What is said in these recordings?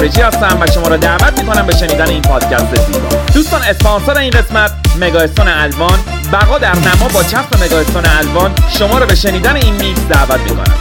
خارجی هستم و شما را دعوت میکنم به شنیدن این پادکست زیبا. دوستان، اسپانسر این قسمت مگاستون الوان. بقا در نما با چسب مگاستون الوان شما را به شنیدن این میکس دعوت میکنم.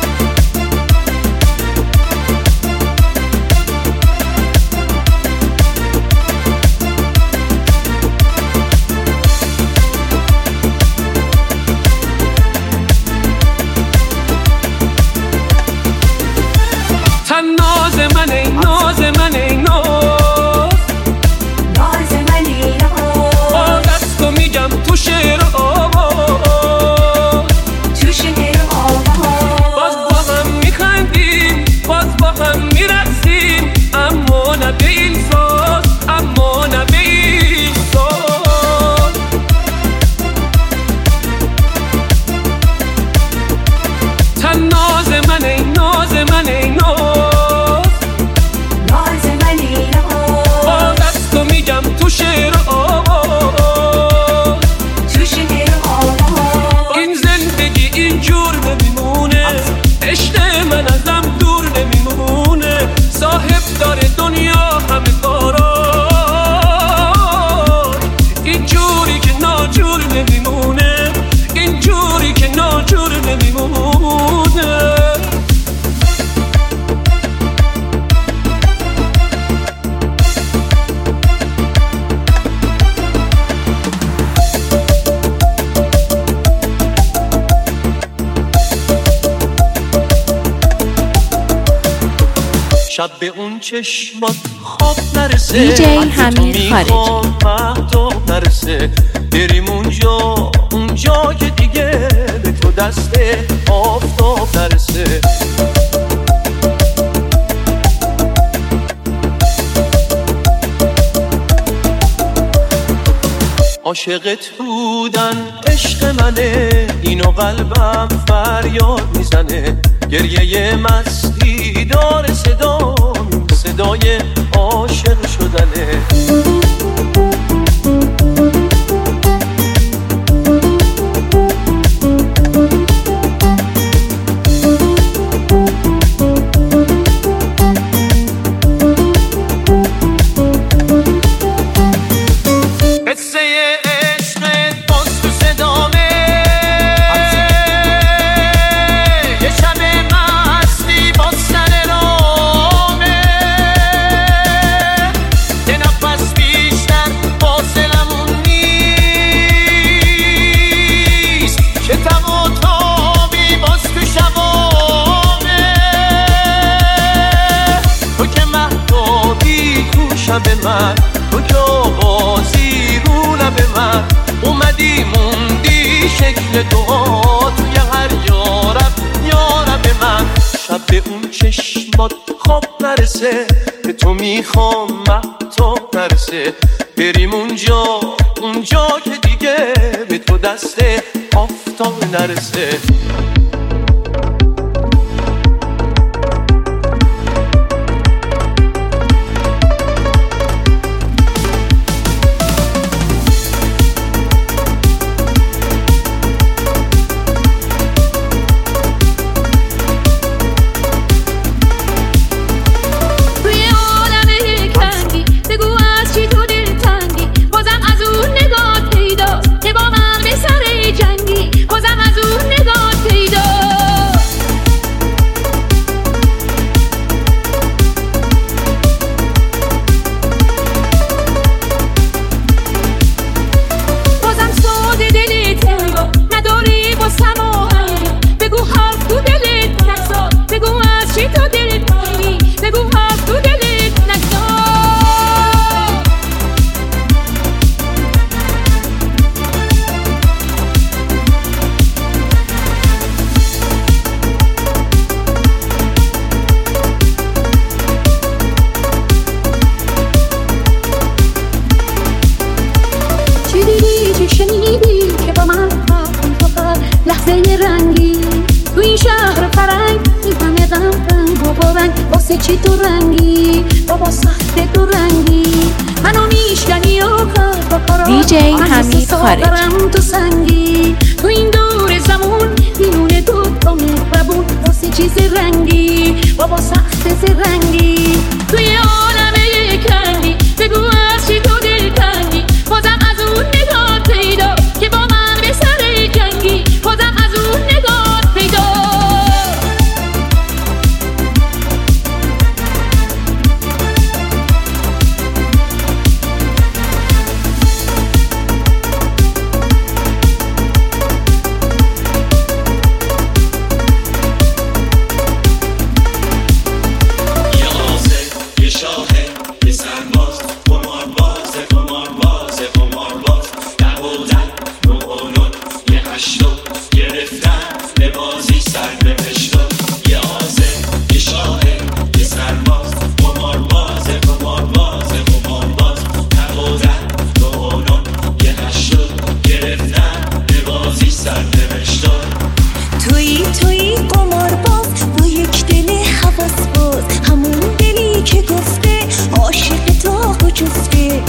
شب به اون چشمات خواب نرسه، دیجی حمید خارجی مهتاب نرسه، بریم اونجا که دیگه به تو دست آفتاب نرسه. عاشقت بودن عشق منه، اینو قلبم فریاد میزنه، گریه مستی داره صدای عاشق شدنه. تو که آوازی رو لب من اومدی موندی شکل دعا توی هر یارب من. شب به اون چشمات خواب نرسه، به تو میخوام مهتاب نرسه، بریم اونجا که دیگه به تو دست آفتاب نرسه. چی تو رنگی بابا سخته تو رنگی منو میشکنی و کار دیجی حمید خارجی تو سنگی تو این دور زمون میونه تو مهربون واسه چیز رنگی بابا سخت زرنگی توی عالم کنی بگو از چی تو دل تنگی بازم از اون نگاه پیدا که با من به سر جنگی بازم از اون نگاه پیدا تویی قمارباز با یک دل حواس باز همون دلی که گفته عاشق داغ و جفته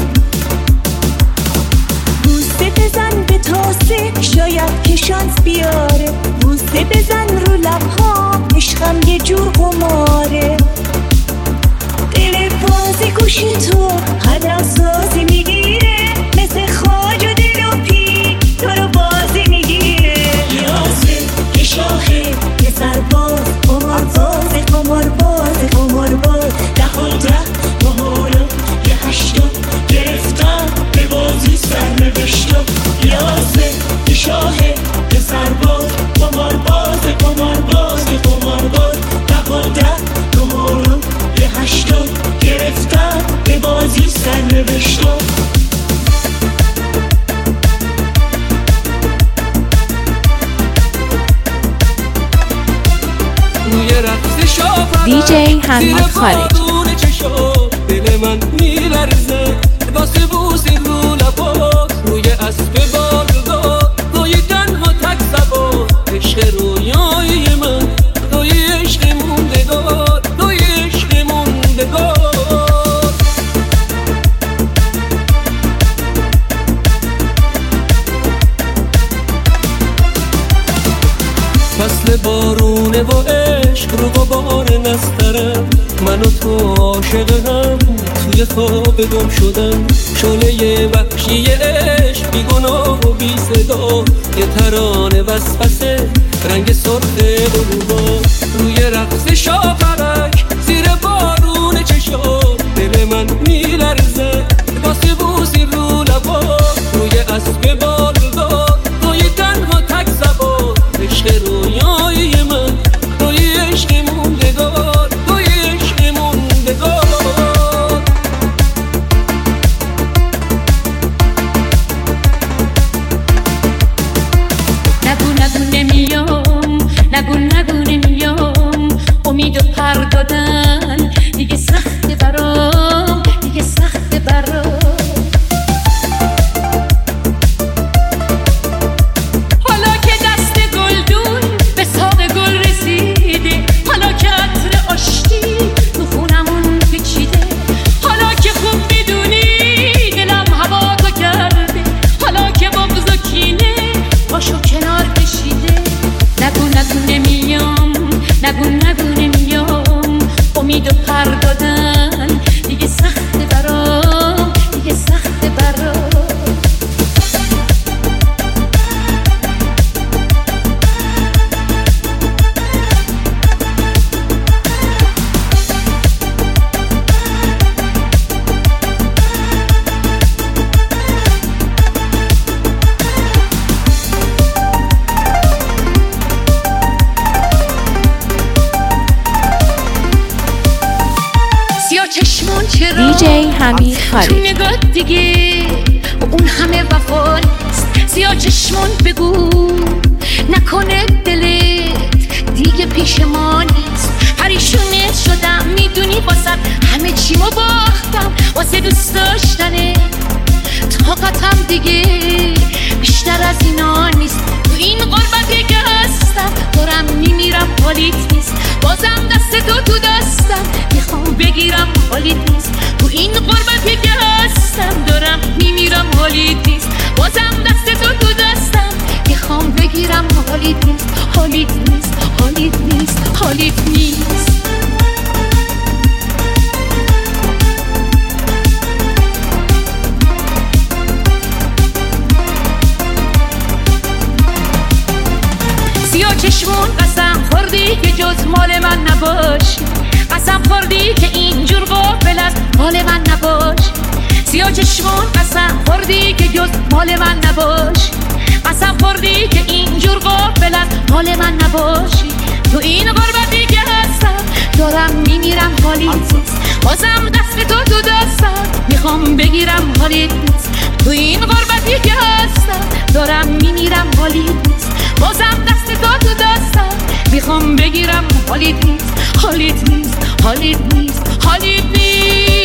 بوسه بزن به تاسه شاید که شانس بیاره بوسه بزن رو لبهام عشقم یه جور قماره دل بازی گوشی تو هدم سازی میگیره مثل خاج و دل و پی تو رو بازی میگیره یه شاخه یه سرباز قمارباز ده و ده با حالا یه هشتا گرفتم به بازی سر نوشتم یه شاخه یه سرباز قمارباز ده و ده با حالا یه هشتا گرفتم به بازی سر نوشتم دیجی حمید خارج دل من میلرزه واسه بوسی رو لبات روی اسب بالدار توی تنها تک سبا عشق رویای من توی عشق موندگار فصل بارونه و عشق رو غبار نسترم من و تو عاشق هم توی خواب گم شدم شعله وحشی عشق بی گناه و بی صدا یه ترانه وسوسه رنگ سرخ بلوبا روی رقص شاپرک زیر بارون چشام دل من میلرزه واسه بوسی رو لبا روی اسب بالدار توی تنها تک زبان عشق رویای من توی عشق موندگار نگو نمیام امید و پر دادن دیگه سخت برام حالا که دست گلدون به ساق گل رسیده حالا که عطر آشتی تو خونمون پیچیده حالا که خوب میدونی دلم هوا تو کرده حالا که بغض و کینه پاشو کنار کشیده نگو نمیام امید و پر دادن دیگه سخت برام دیجی حمید خارج تو نگاه دیگه اون همه وفا نیست سیاه چشمون بگو نکنه دلت دیگه پیش ما نیست پریشونت شدم میدونی واسه همه چیمو باختم واسه دوست داشتنه طاقتم دیگه بیشتر از اینا نیست تو این غربتی که هستم دارم میمیرم حالیت نیست بازم دست تو دستم میخوام بگیرم حالیت نیست تو این غربتی که هستم دارم میمیرم حالیت نیست بازم دست تو دستم میخوام بگیرم حالیت نیست حالیت نیست نباشی، قسم خوردی که اینجور غافل از حال من نباشی، سیاه چشمون قسم خوردی که جز مال من نباشی، قسم خوردی که اینجور غافل از حال من نباشی. تو این غربتی که هستم دارم میمیرم حالی نیست، بازم دست تو دستم میخوام بگیرم حالی نیست. تو این غربتی که هستم دارم میمیرم حالی نیست، بازم دست تو دستم میخوام بگیرم حالی نیست، حالی نیست، حالی نیست، حالی نیست.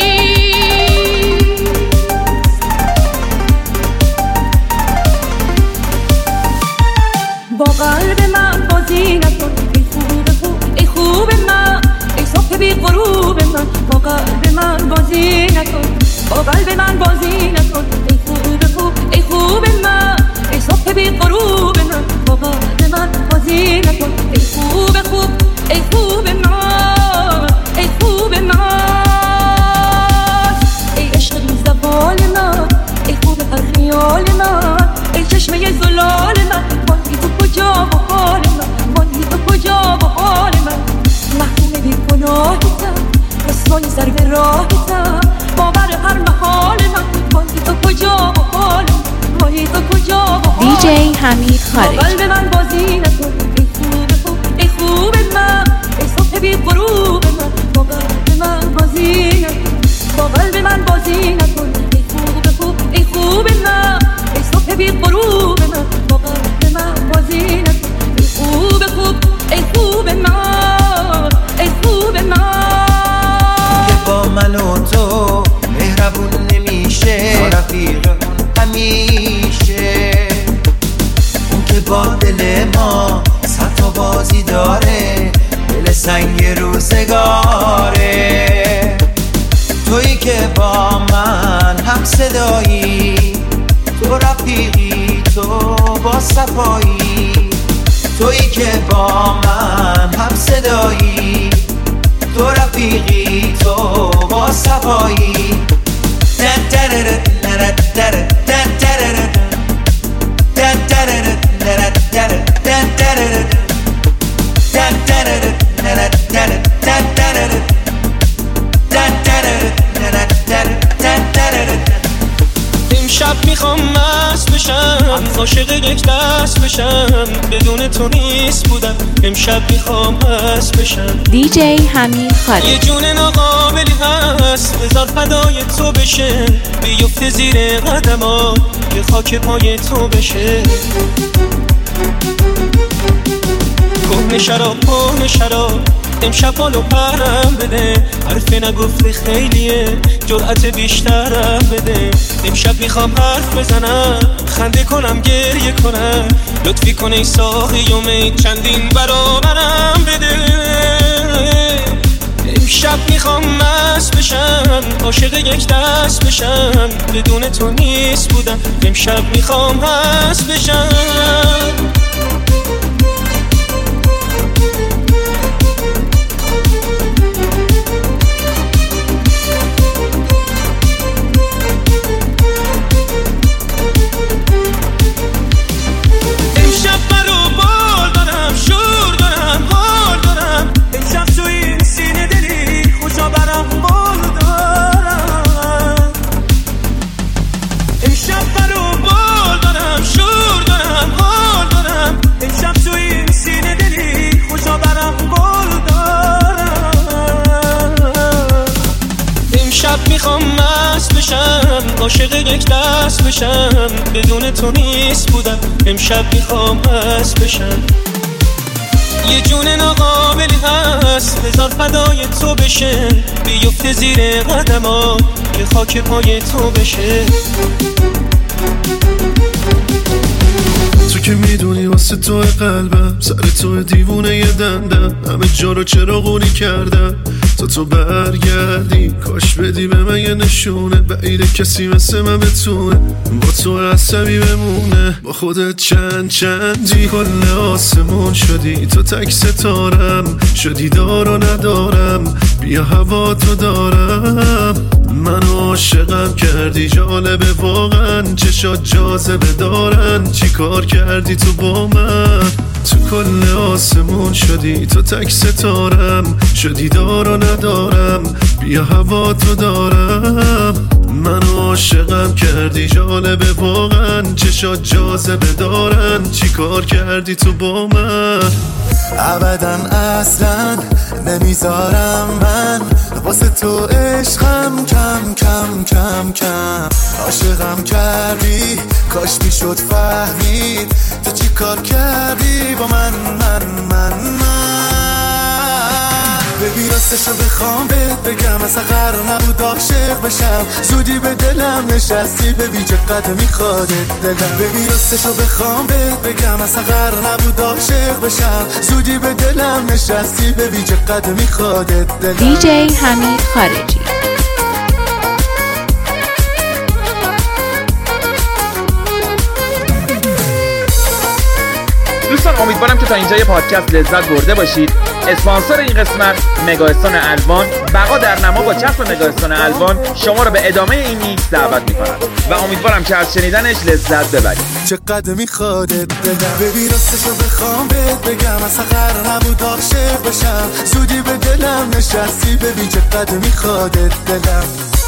با قلب من بازی نکن ای خوب خوب، ای خوب من، ای صبح بی غروب من. با قلب من بازی نکن، با قلب من بازی نکن ای خوب خوب، ای خوب من، ای صبح بی غروب من. با قلب من بازی نکن ای خوب خوب، ای خوب من، ای خوب من، ای عشق بی زوال من، ای خوب هر خیال من، ای چشمه زلال من. مانی تو کجا با حال من، مانی تو کجا با حال من. محکوم بی گناهتم، رسوای سر به راهتم، باور هر محال من. مانی تو کجا با حال من، مانی تو کجا با حال من. دیجی حمید خارجی. با قلب من بازی نکن ای خوب خوب، ای خوب من، ای صبح بی غروب من. با قلب من بازی نکن، با قلب من بازی نکن ای خوب خوب، ای خوب من، ای صبح بی غروب من. با قلب من بازی نکن ای خوب خوب، ای خوب من، ای خوب من. که با من و تو مهربون نمیشه، رفیق همیشه. اون که با دل ما صد بازی داره، دل سنگ روزگاره. تویی که با من هم صدایی، تو رفیقی تو با صفایی. تویی که با من هم صدایی، تو رفیقی تو با صفایی. امشب میخوام مست بشم، عاشق یک دست بشم، بدون تو نیست بودم. امشب میخوام مست بشم. دیجی حمید خارجی. یه جون ناقابلی هست، بذار فدای تو بشه، بیفته زیر قدمات که خاک پای تو بشه. کهنه شراب امشب حالو پرم بده، حرف نگفته خیلیه، جرأت بیشترم بده. امشب میخوام حرف بزنم، خنده کنم، گریه کنم، لطفی کن ای ساقی و می چندین برابرم بده. امشب میخوام مست بشم، عاشق یک دست بشم، بدون تو نیست بودم. امشب میخوام مست بشم. میخوام مست بشم، عاشق یک دست بشم، بدون تو نیست بودم. امشب میخوام مست بشم. یه جون ناقابلی هست، بذار فدای تو بشه، بیفته زیر قدمات که خاک پای تو بشه. تو که میدونی واسه تو قلبم، سر تو دیوونه یه دندم، همه جا رو چراغونی کردم تو برگردی. کاش بدی به من یه نشونه، بعیده کسی مثل من بتونه با تو عصبی بمونه. با خودت چندی کل آسمون شدی، تو تک ستارم شدی، دارو ندارم، بیا هوا تو دارم. من عاشقم کردی جالبه واقعا، چشات جاذبه دارن، چی کار کردی تو با من؟ تو کل آسمون شدی تو تک ستارم، شدی دار و ندارم، بیا هوا تو دارم. من عاشقم کردی جالبه واقعا، چشات جاذبه دارن، چی کار کردی تو با من؟ ابدا اصلا نمیذارم من واسه تو عشقم کم کم کم کم. عاشقم کردی کاش میشد فهمید تو چی کار کردی با من. ببین راستشو بخوام بهت بگم، اصلا قرار نبود عاشق بشم، زودی به دلم نشستی، ببین چقدر میخوادت دلم. ببین راستشو بخوام بهت بگم، اصلا قرار نبود عاشق بشم، زودی به دلم نشستی، ببین چقدر میخوادت دلم. دیجی حمید خارجی. دوستان امیدوارم که تا اینجای پادکست لذت برده باشید. اسپانسر این قسمت مگاستان الوان، بقا در نما با چسب مگاستان الوان شما رو به ادامه این میکس دعوت می‌کند و امیدوارم که از شنیدنش لذت ببرید. چقدر میخوادت دلم. ببین راستشو بخوام بهت بگم، اصلا قرار نبود عاشق بشم، زودی به دلم نشستی، ببین چقدر میخوادت دلم.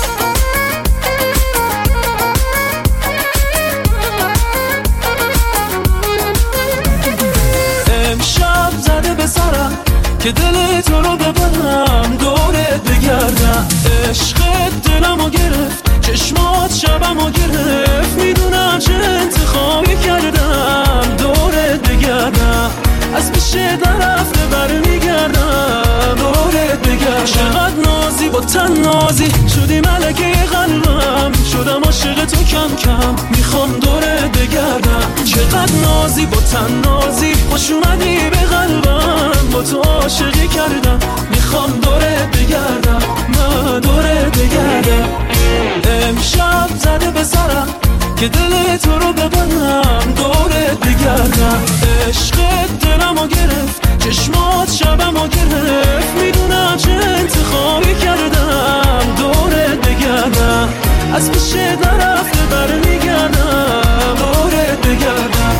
امشب زده به سرم که دل تو رو ببرم، دورت بگردم. عشقت دلمو گرفت، چشمات شبمو گرفت، میدونم چه انتخابی کردم، دورت بگردم. از پیشه نرفته برمیگردم، دورت بگردم. چقدر نازی با تن نازی شدی ملکه قلبم، شدم عاشق تو کم کم، میخوام دورت بگردم. چقدر نازی با تن نازی خوش اومدی به قلبم، با تو عاشقی کردم، میخوام دورت بگردم، من دورت بگردم. امشب زده به سرم که دل تو رو ببرم، دورت بگردم. عشقت دلمو گرفت، چشمات شبمو گرفت، میدونم چه انتخابی کردم، دورت بگردم. از پیشه نرفته برمیگردم، دورت بگردم.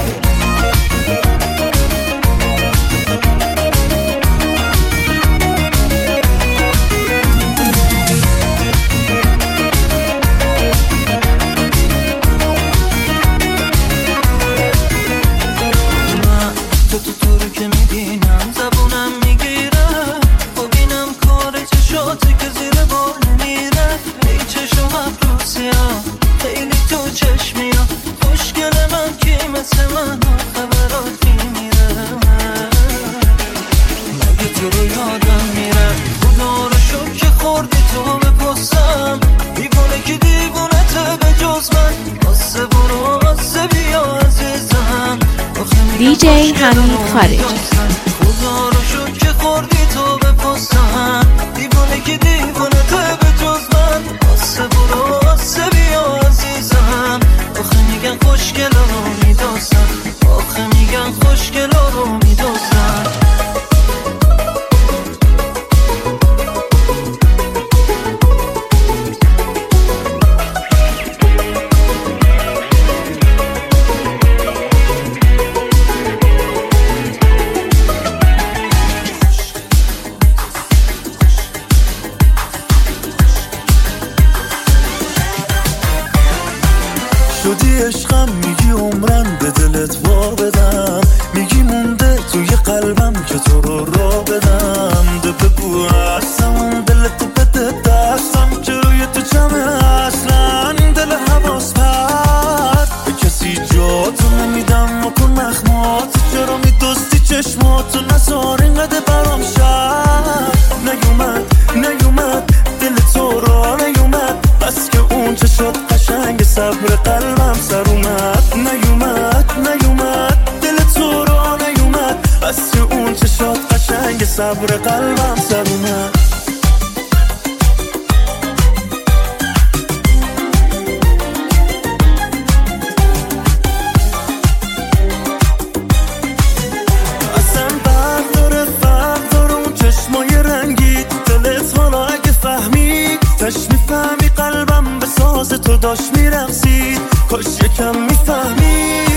دیجی حمید خارجی. خدا رو شد که خوردی تو به پستم، دیوانه که دیوانه تو به جز من، آسه برو آسه بیا عزیزم. آخه میگن خوشگلا رو میدازم، آخه میگن خوشگلا رو میدازم. شدی عشقم، میگی عمرم به دلت وا بدم، میگی مونده توی قلبم که تو رو را بدم. ده بگو هستم دلتو بده دستم، که روی تو جمعه اصلا دل حواس پرد، به کسی جاتو نمیدم و کن مخمات، چرا میدوستی چشماتو نزار اینقدر برام شد. نیومد دل تو را نیومد، بس که اون چشات قشنگ صبر قلبم سر اومد. نیومد دل تو را نیومد، بس که اون چشات قشنگ صبر قلبم سر اومد. اصلا فرق داره اون چشمای رنگی، دلت حالا اگه فهمی تش میفهمی قلبم به داشت میرقصید کاش یکم میفهمید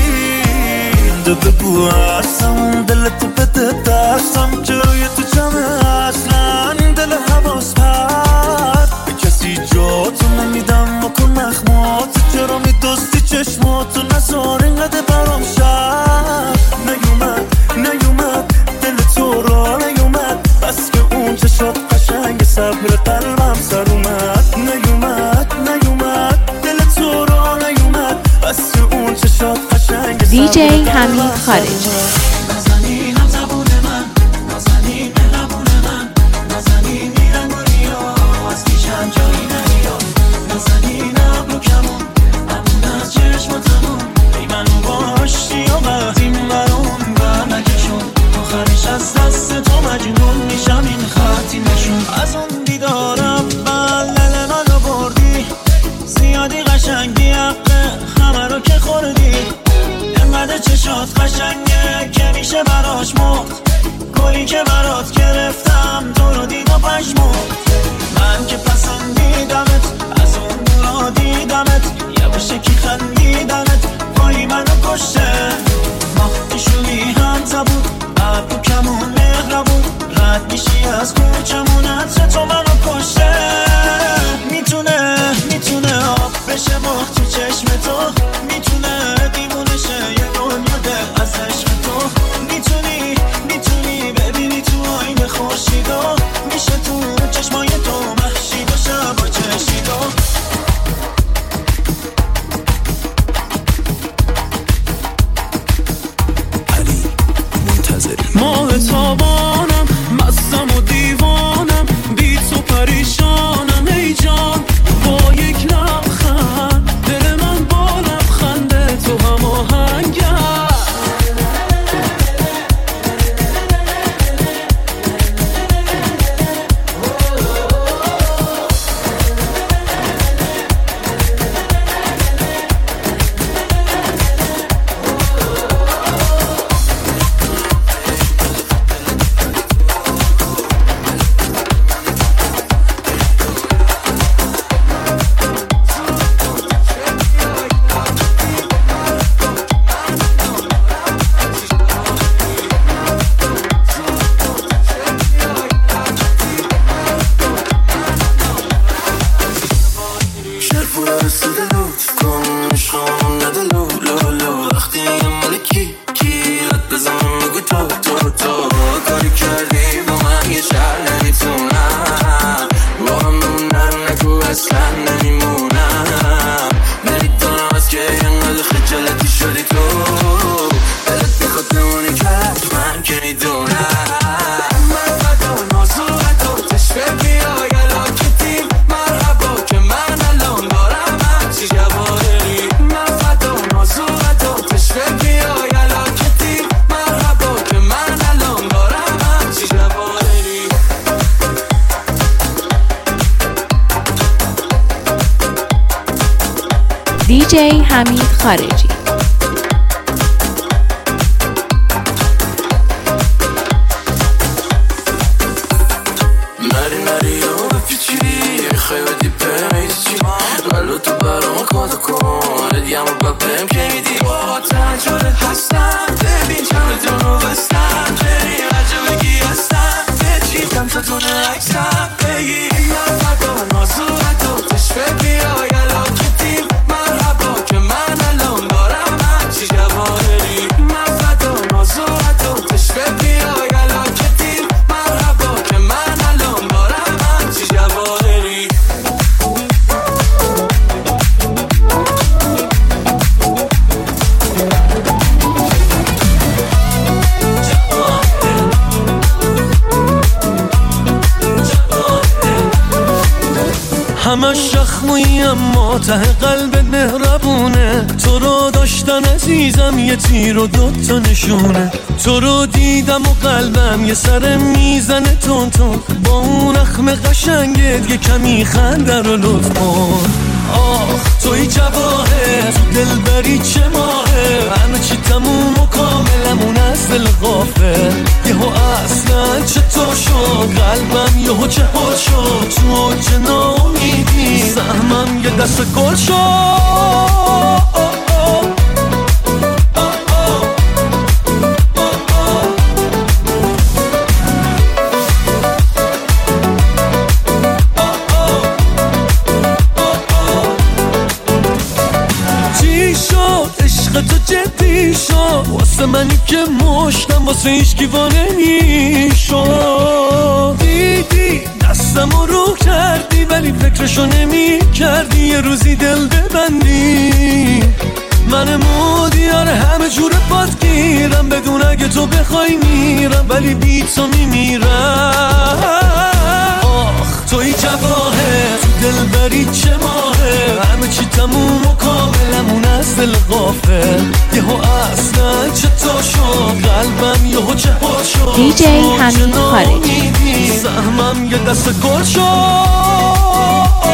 بگو هستم دلتو بده دستم که روی تو جمعه اصلا دل حواس پرد به کسی جاتو نمیدم مکن نخمات چرا میدستی چشماتو نزار اینقدر برام شد نیومد دل تو را نیومد بس که اون چشات قشنگ صبر قلبم سر اومد نیومد دل تو را نیومد بس که اون چشات قشنگ دیجی حمید خارجی نازنینم زبون من نازنین لبون من نازنین میرم گلیا از پیشم جایی نمیاد نازنین ابرو کمون امون از چشماتمون ای منو باشتی و وقتیم برون بر نکشون آخرش از دست تو مجنون میشم این خطی نشون از اون دیدارم بلل منو بردی زیادی قشنگی حقه همه رو که خوردی انقدر چشات قشنگه که میشه براش مرد گلی که برات گرفتم تو رو دید و پشمرد من که پسندیدمت از اون دورا دیدمت یه باشه که خندیدمت پایی منو کشته ما پیشونی هم زبود ابرو کمون مهربون رد میشی از کوچمون عطر تو منو کشته میتونه آب بشه مخ تو چشم تو میتونه دیوونه شه یه دنیا دل از عشق تو میتونی ببینی تو آینه خورشیدو میشه تو چشمای تو محشید و شب و چشیدو علی منتظری ماه تابانم مستم و دیوانم بی تو پریشانم ای جان با یک لبخند دل من با لبخند تو هماهنگه دیجی حمید خارجی نری و بپیچی خیلی دیپیچی ولو تو برام کادو کن دیم و بپیم که میدی با تنجاره هستم ببین چند دونو بستم بری عجب بگی هستم بچی کم تا دونه عکسم بگی من فردا نازو حتی تشبه بیا یلا کتیم مرحبا که من الان دارم همچی جواهری من فردا نازو حتی تشبه بیا یلا کتیم مرحبا که من الان دارم همچی جواهری همش شخمویی اما ته قلبت مهربونه تو رو داشتن عزیزم یه تیر و دوتا نشونه تو رو دیدم و قلبم یه سر میزنه تون تون با اون اخم قشنگت یه کمی خنده رو لطف کن آخ توی جواهر تو دل بری چه ماهه همه چی تموم و کاملمون از دل غافل یهو اصلا چطور شد قلبم یهو چه حال شد تو اوج ناامیدی سهمم یه دست گل شد. تو جدی شد واسه منی که مشتم واسه هیچکی وانه میشد. دیدی دستمو رو کردی ولی فکرشو نمی کردی یه روزی دل ببندی. من مودیار همه جور پات گیرم بدون اگه تو بخوای میرم ولی بی تو میمیرم. آخ توی جواهر تو دل بری چه ماهه همه چی تموم و کاملمون از دل غافل یهو اصلا چطور شد قلبم یهو چه پر شد. دیجی حمید خارجی سهمم یه دست گل شد.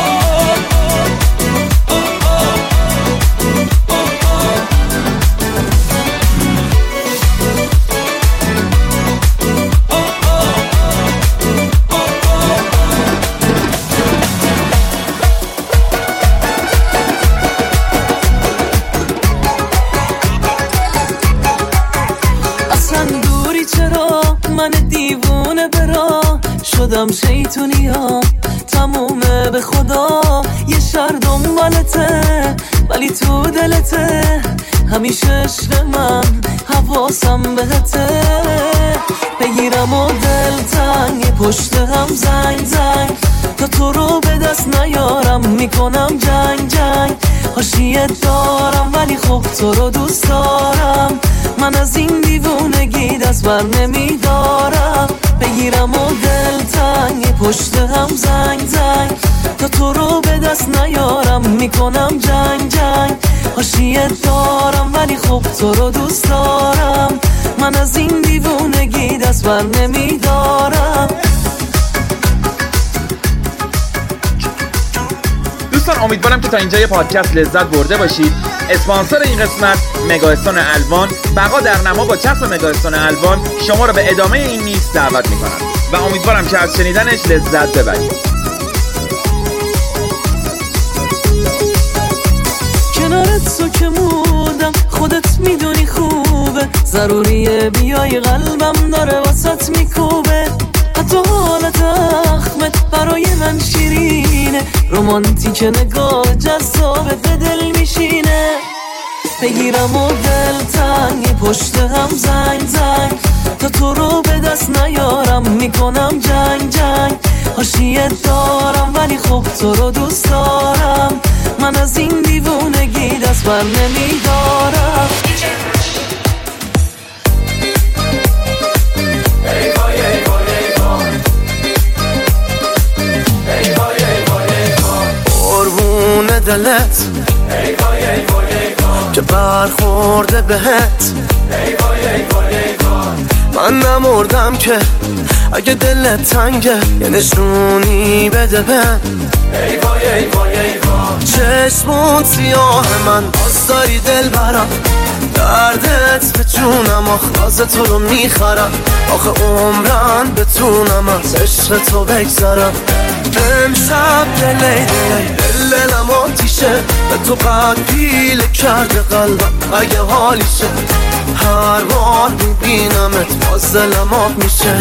شدم شیطونی ها تمومه به خدا یه شهر دنبالته ولی تو دلته همیشه عشق من حواسم بهته. بگیرم و دل تنگ پشت هم زنگ زنگ تا تو رو به دست نیارم میکنم جنگ جنگ. حاشیه دارم ولی خب تو رو دوست دارم من از این دیوونگی دست بر نمیدارم. بگیرم و دل تنگ پشت هم زنگ زنگ تا تو رو به دست نیارم میکنم جنگ جنگ. حاشیه دارم ولی خب تو رو دوست دارم من از این دیوونگی دست بر نمیدارم. دوستان امیدوارم که تا اینجا یه پادکست لذت برده باشید. اسپانسر این قسمت مگاستان الوان بقا در نما با چسب مگاستان الوان شما رو به ادامه این میکس دعوت میکنم و امیدوارم که از شنیدنش لذت ببرید. کنارت تو که مودم خودت میدونی خوبه ضروریه بیای قلبم داره واسط میکوبه. حتی حالت اخمت برای من شیرینه رومانتیک نگاه جذابه به دل میشینه. بگیرم و دل تنگ پشت هم زنگ زنگ تا تو رو به دست نیارم میکنم جنگ جنگ. حاشیه دارم ولی خب تو رو دوست دارم من از این دیوونگی دست بر نمیدارم. قربون دلت که برخورده بهت من نمردم که اگه دلت تنگه یه نشونی بده بهم. چشمون سیاه من باز داری دل برم دردت به جونم آخراز تو رو میخرم آخه عمرن بتونم از عشق تو بگذرم. امشب دلم آتیشه به تو قد پیل کرده قلبم اگه حالیشه هر بار میبینمت باز دلم آب میشه.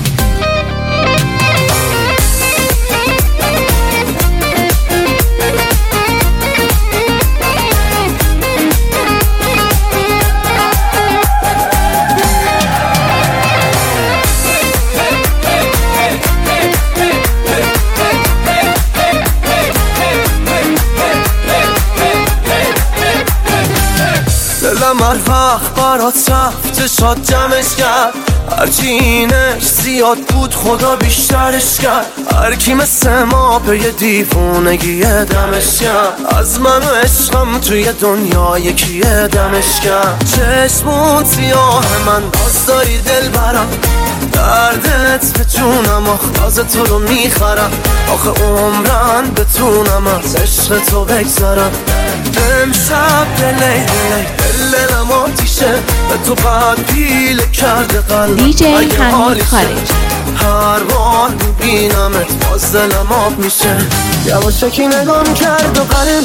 دلم هر وقت برات رفته شاد جمعش کرد هرچی اینش زیاد بود خدا بیشترش کرد. هر کی مثل ما به یه دیوونگی دمش کرد از من و عشقم توی دنیا یکی دمش کرد. چشمون سیاه من باز داری دل برم دردت به جونم آخراز تو رو میخرم آخه عمرن بتونم از عشق تو بگذرم. امشب دلم آتیشه به تو قد پیل کرده قلبم دیجی حمید خارجی هر بار میبینمت باز دلم آب میشه. یواشکی نگام کرد و قلب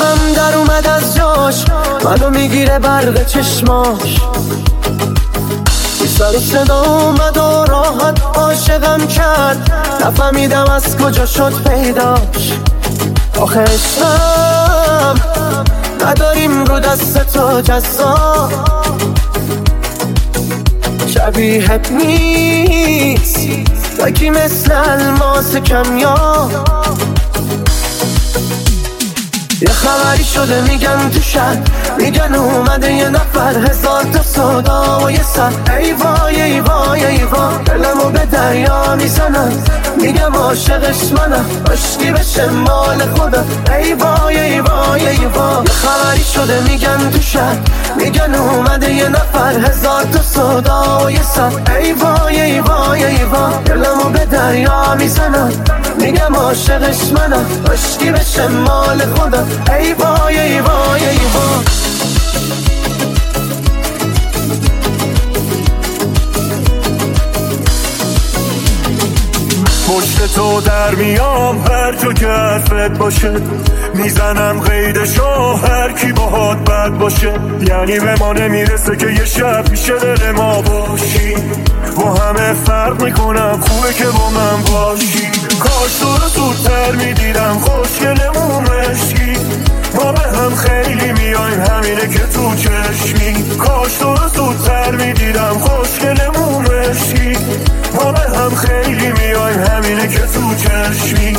منو میگیره برق چشماش، سر صدا اومد و راحت عاشقم کرد، نفهمیدم از کجا شد پیداش. آخه عشقم نداریم رو دست تو جزا، شبیهت نیست تکی مثل الماس کمیاب. یه خبری شده میگن تو شد، میگن اومده یه نفر، هزار تا صدا و یه سر. ای وای ای وای ای وای، دلمو به دریا میزنن، میگم عاشقش منم، عشقی بشه مال خودم. ای وای ای وای ای وای، یه خبری شده میگن تو شد، میگن اومده یه نفر، هزار تا صدا و یه سر. ای وای ای وای ای وای، دلمو به دریا میزنن، میگم عاشقش منم، عشقی بشه مال خودم. ای وای ای وای ای وای. پشت تو در میام هر جا که حرفت باشه، میزنم قیدشو هر کی باهات بد باشه. یعنی به ما نمیرسه که یه شب میشه دل ما باشی، با همه فرق میکنم، خوبه که با من باشی. کاش تو رو زودتر میدیدم، خوشگلمون مشکی، ما به هم خیلی میایم، همینه که تو چشمی. کاش تو رو زودتر میدیدم، خوشگلمون مشکی، ما به هم خیلی میایم، همینه که تو چشمی.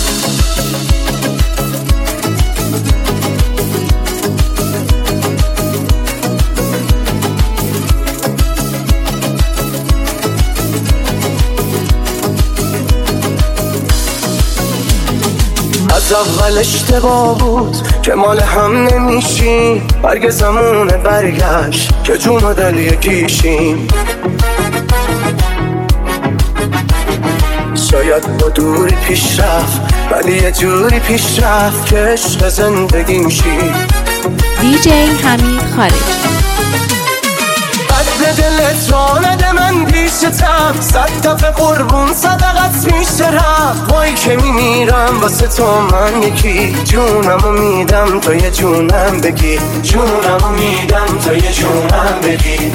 از اول اشتباه بود که مال هم نمیشیم، برگزمونه برگشت که جون و دل یکیشیم. شاید با دوری پیش رفت، ولی یه جوری پیش رفت که عشق زندگی میشی. دیجی حمید خارجی. قد دلت را نده من پیشتم، صد دفعه قربون صدقت میشه رفت. وای که میمیرم واسه تو من یکی، جونمو میدم تا یه جونم بگی، جونمو میدم تا یه جونم بگی.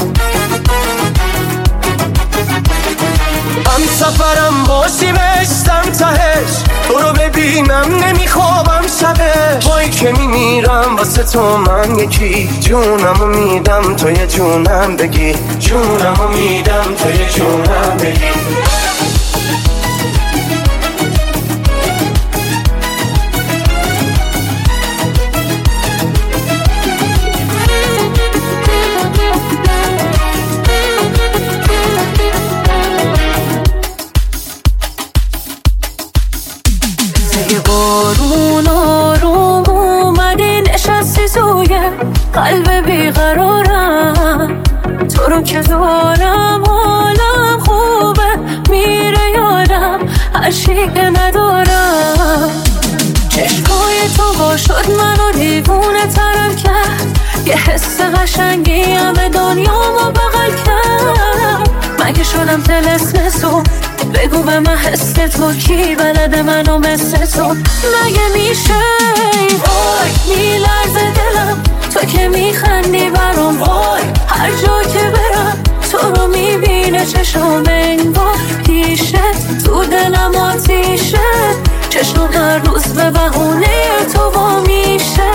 هم سفرم باشی بشتم تهش، تو رو ببینم نمیخوابم شبش. وای که میمیرم واسه تو من یکی، جونمو میدم تا یه جونم بگی، جونمو میدم تا یه جونم بگی. بارون آروم اومدی نشستی توی قلب بیقرارم، تو رو که دارم حالم خوبه، میره یادم هر چی که ندارم. چشمای تو با شد منو دیوونه ترم کرد، یه حس قشنگی همه دنیامو بغل کرد. مگه شدم طلسم تو؟ بگو به من حس تو کی بلده منو مثل تو؟ مگه میشه؟ وای میلرزه دلم تو که میخندی برام، وای هر جا که برم تو رو میبینه چشم انگار پیشت، تو دلم آتیشه، چشم هر روز به بهونه تو وا میشه.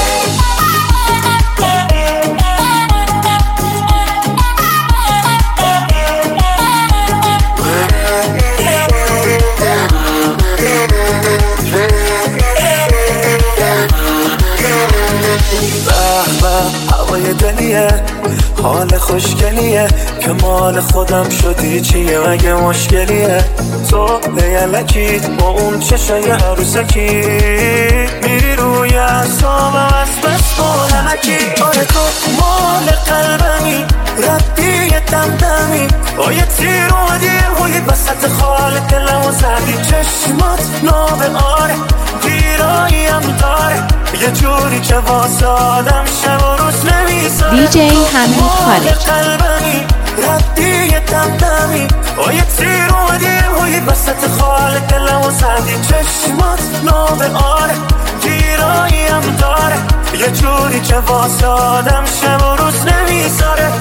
هوای دلیه، حال خوشگلیه که مال خودم شدی، چیه مگه مشکلیه؟ تو بیلکی با اون چشای عروسکی، میری روی اعصابم از بس بولمکی. آره تو مال قلبمی، ردی دمدمی، با یه تیر اومدی روی بسط خال دلمو زدی. چشمات ناب آره گیراییم داره، یه جوری که واسه آدم شب و روز نمیذاره. دیجی حمید خارجی. قلبمی ردی دمدمی، با یه تیر اومدی روی بسط خال دلمو زدی. چشمات ناب آره گیراییم داره، یه جوری که واسه آدم شب و روز نمیذاره.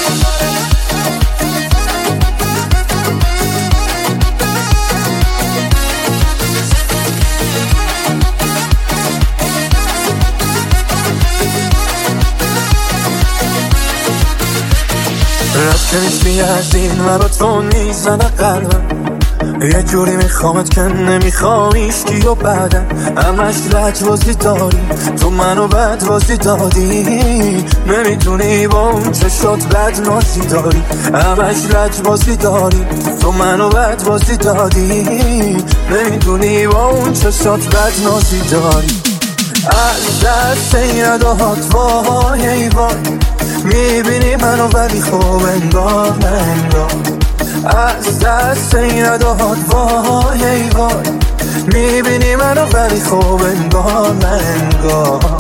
رد که نیستی از این مراتون میزنه قلبم، یه جوری میخوامت که نمیخوامیش کی و بعدم همش لجبازی داری تو منو بدبازی دادی، نمیتونی با اون چشات بد نازی داری همش لجبازی داری تو منو بدبازی دادی، نمیتونی با اون چشات بد نازی داری. از دست این رداهات وای ای وای میبینی منو ولی خوب انگار ننگار. از دست این رداهات وای ای وای میبینی منو ولی خوب انگار ننگار.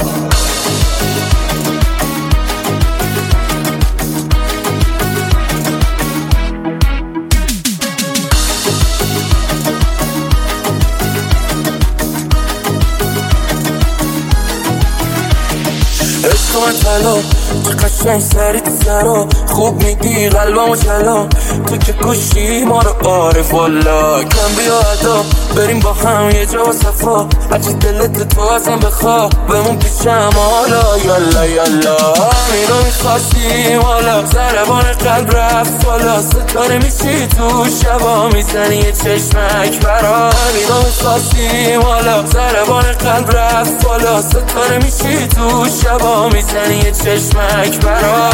عشق من طلا قشنگ سریت سرا خوب میگی قلبمو چلا تو که کشی ما رو عارف والا کم بیا ادا بریم با هم یه جا صفا هرچی دلت تو ازم بخوا بمون پیشم حالا یالا یالا اینو میخواستی والا ضربان قلب رفت والا ستاره میشی تو شبا میزنی یه چشمک برا اینو میخواستی والا ضربان قلب رفت والا ستاره میشی تو شبا میزنی یه چشمک برا.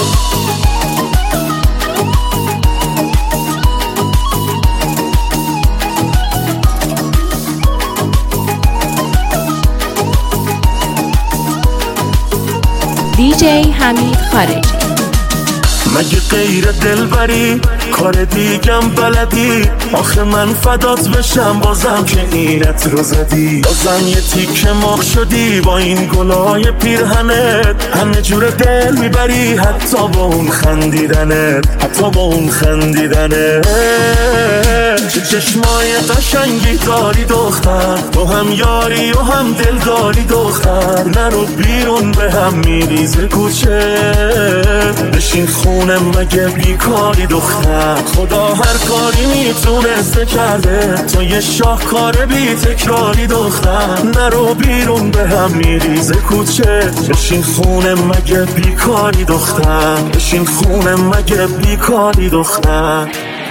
دیجی حمید خارجی. مگه غیر دلبری کار دیگم بلدی؟ آخه من فدات بشم بازم که اینت رو زدی، بازم یه تیکه مرغ شدی با این گلای پیرهنت، همه جور دل میبری حتی با اون خندیدنت، حتی با اون خندیدنت. چه چشمای قشنگی داری دختر، تو هم یاری و هم دل داری دختر، نرو بیرون به هم میریزه کوچه بشین خونه مگه بیکاری دختر، خدا هر کاری میتونسته کرده تو یه شاهکار بی تکراری دختر، نرو بیرون به هم میریزه کوچه بشین خونه مگه بیکاری دختر، بشین خونه مگه بیکاری دختر.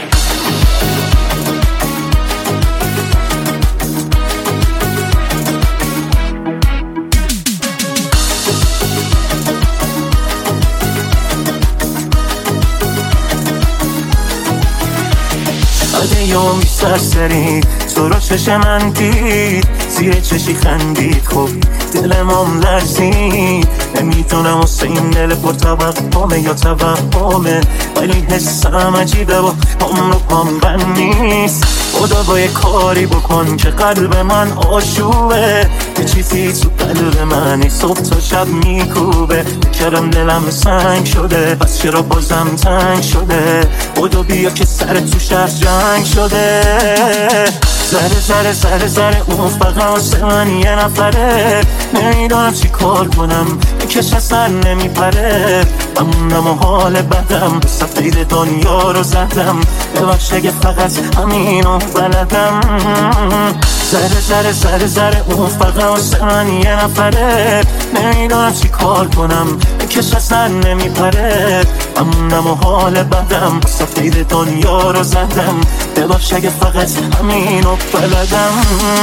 یومی سرسری تو رو چش من دید زیر چشی خندید خب دلمم لرزید نمیدونم واسه این دل پر توهمه یا توهمه ولی حسم عجیبه و هم رو پام بند نیست، خدا با یه کاری بکن که قلب من آشوبه، یه چیزی تو قلب منی صبح تا شب میکوبه، کردم دلم سنگ شده پس چرا بازم تنگ شده، خدا بیا که سر تو شهر جنگ شده، زره زره زره زره اون فقط واسه من یه نفره، نمیدونم چی کار کنم کش اصلا نمیپره، همونم و حال بدم سفید دنیا رو زدم، ببخش اگه فقط همینو بلدم، زره زره زره زره اون فقط واسه من یه نفره، نمیدونم چی کار کنم کش اصلا نمیپره، همونم و حال بدم سفید دنیا رو زدم، ببخش اگه فقط همینو بلدم.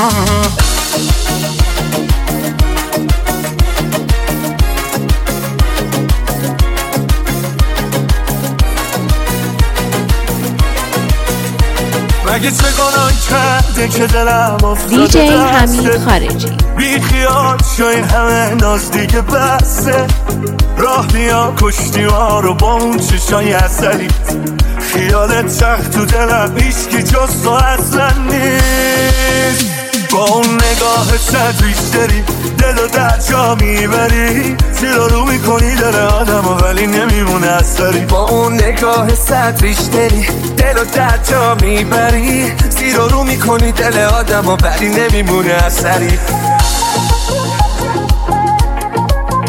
مگه چه گناهی کرده که دلم افتاده دیجی حمید خارجی. بی خیال شو این همه ناز دیگه بسه، راه بیا کشتی ها رو با اون چشای عسلی، خیالت تخت تو دلم هیچکی جز تو اصلا نیست، با اون نگاه ریش داری دل و در جا میبری، زیر رو میکنی دل آدم و ولی نمیمونه اثری، با اون نگاه ریش داری دل و در جا میبری، زیر رو میکنی دل آدم و ولی نمیمونه اثری.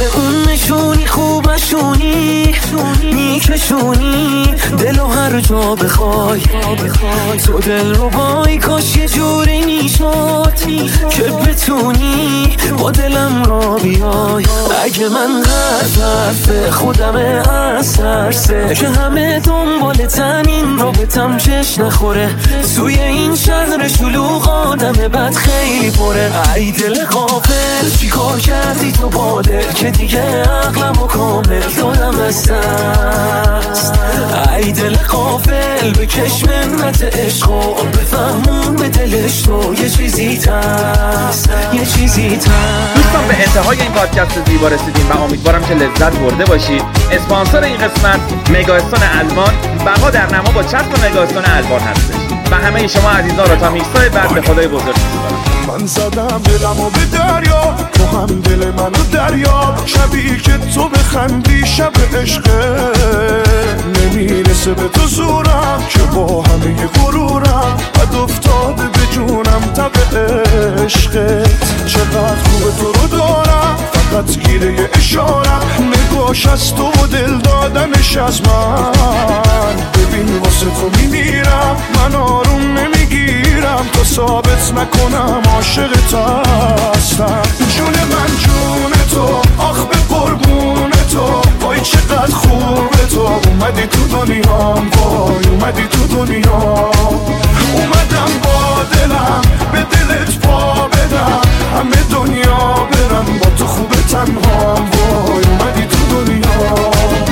اون نشونی خوب نشونی میکشونی دلو هر جا بخوای تو دل رو بای کاش یه جوری میشد که بتونی با دلم را بیای اگه من حرف خودم از ترسه که همه دنبالتن این رابطم چش نخوره توی این شهر شلوغ آدم بد خیلی پره ای دل غافل چی کار کردی تو با دل که دیگه عقلمو کامل دادم از دست ای دل غافل بکش منت عشق و بفهمون به دلش تو یه چیزی تست دوستان به انتهای این پادکست زیبا رسیدیم و امیدوارم که لذت برده باشید. اسپانسر این قسمت مگاستون آلمان، بقا در نما با چسب مگاستون آلمان هستش و همه شما عزیزان را تا میکس‌های بعد به خدای بزرگ می‌سپارم. من زدم دلمو به دریا تو هم دل منو دریا شبی که تو بخندی شب عشقه نمیرسه به تو زورم که با همه غرورم بد افتاده به جونم تب عشقت چقدر خوبه تو رو دارم فقط گیره اشارم نگاش از تو و دل دادنش از من ببین واسه تو میمیرم من آروم نمیگیرم تا ثابت نکنم عاشقت هستم جون من جون تو آخ به قربون تو وای چقدر خوبه تو اومدی تو دنیام وای اومدی تو دنیا اومدم با دلم به دلت پا بدم همه دنیا برم با تو خوبه تنهام وای اومدی تو دنیا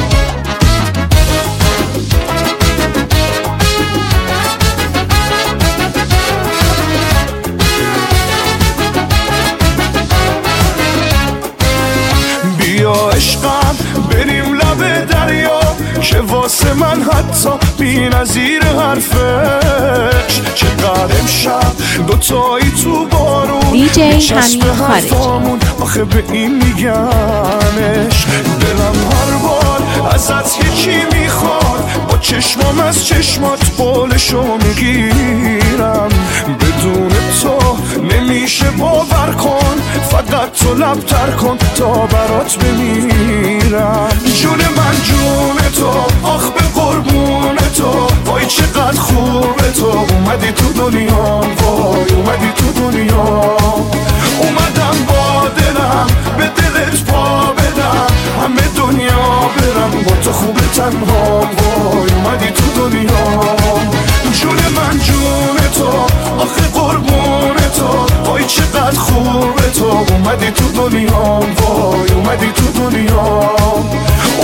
بیا عشقم بریم لب دریا که واسه من حتی بی نظیر حرفش چقدر امشب دوتایی تو بارون دیجی حمید خارجی آخه به این میگنش دلم هر بار ازت یکی میخواد با چشمام از چشمات قولشو میگیرم بدون تو نمیشه باور کن فقط تو لب تر کن تا برات بمیرم جون من جون تو آخ به قربون تو وای چقدر خوبه تو اومدی تو دنیام وای اومدی تو دنیا اومدم با دلم به دلت پا بدم همه دنیا برم با تو خوبه تنهام وای اومدی تو دنیا جون من جون تو آخه قربون تو وای چقدر خوبه تو اومدی تو دنیام وای اومدی تو دنیا